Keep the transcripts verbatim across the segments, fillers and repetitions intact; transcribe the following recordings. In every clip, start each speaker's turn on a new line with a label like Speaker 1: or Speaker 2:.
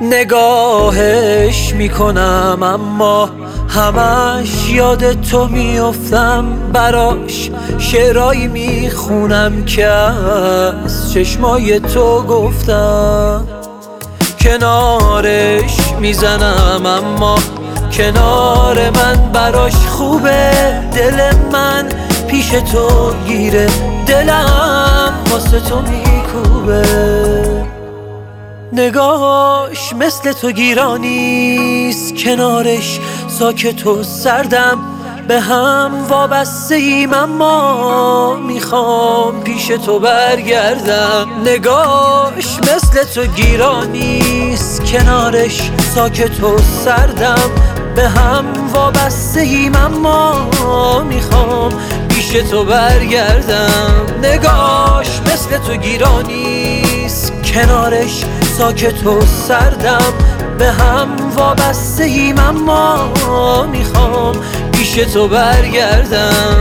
Speaker 1: نگاهش میکنم اما همش یاد تو میافتم، براش شعرایی میخونم که از چشمای تو گفتم. کنارش میزنم اما کنار من براش خوبه، دل من پیش تو گیره، دلم واسه تو میکوبه. نگاهش مثل تو گیرانیست، کنارش ساکت و سردم، به هم وابسته ایم اما میخوام پیش تو برگردم. نگاهش مثل تو گیرانیست، کنارش ساکت و سردم، به هم وابسته ایم اما میخوام پیش تو برگردم. نگاهش مثل تو گیرانیست، کنارش ساکت و سردم، به هم وابسته ایم اما میخوام پیش تو برگردم.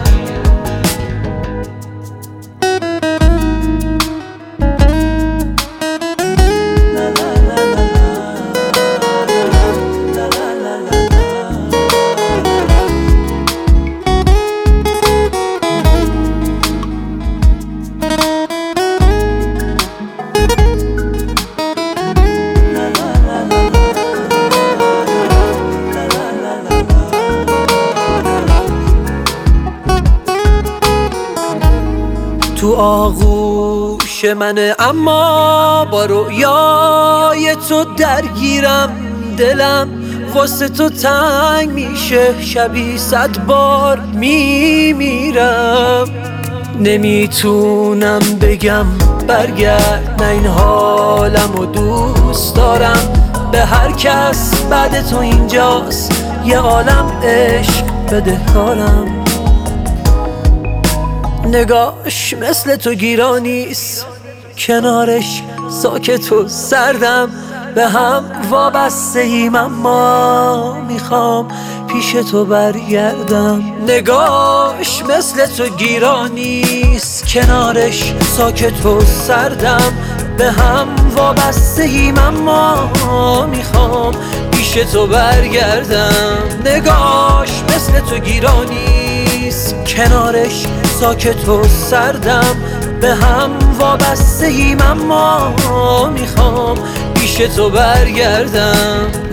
Speaker 1: تو آغوش منه اما با رویای تو درگیرم، دلم واسه تو تنگ میشه، شبی صد بار میمیرم. نمیتونم بگم برگرد، نه این حالم و دوست دارم، به هر کس بعد تو اینجاست یه عالم عشق بدهکارم. نگاهش مثل تو گیرانیست، کنارش ساکت و سردم، به هم وابسته ایم اما میخوام پیش تو برگردم. نگاهش مثل تو گیرانیست، کنارش ساکت و سردم، به هم وابسته ایم اما میخوام پیش تو برگردم. نگاهش مثل تو گیرانیست، کنارش ساکت و سردم، به هم وابسته ایم اما میخوام پیش تو برگردم.